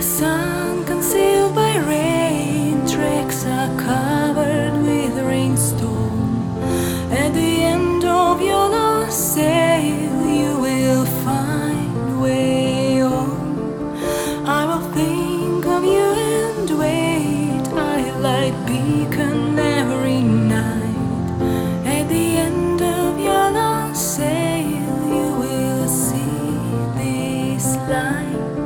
the sun concealed by rain, tracks are covered with rainstorm. At the end of your lost sail, you will find way home. I will think of you and wait, I light beacon every night. At the end of your lost sail, you will see this light.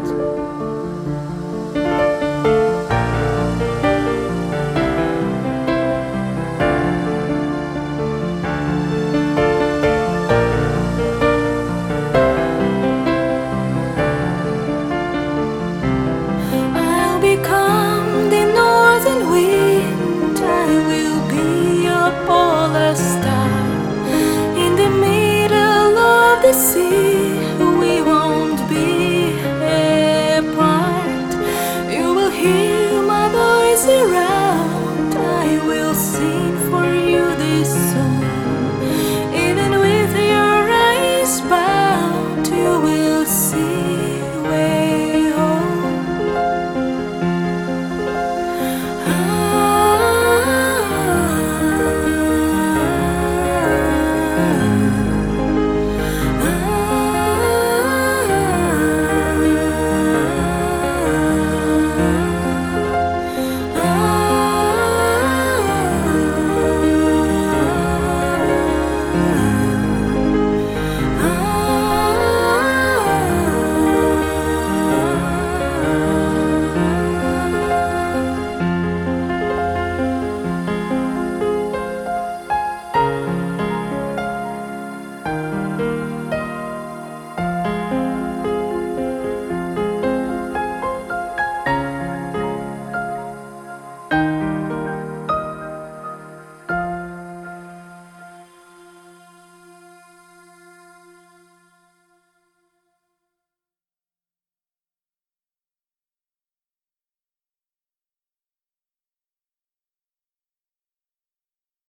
Become the northern wind, I will be your polar star. In the middle of the sea, we won't be apart. You will hear my voice around, I will sing for you this song. Even with your eyes bound, you will see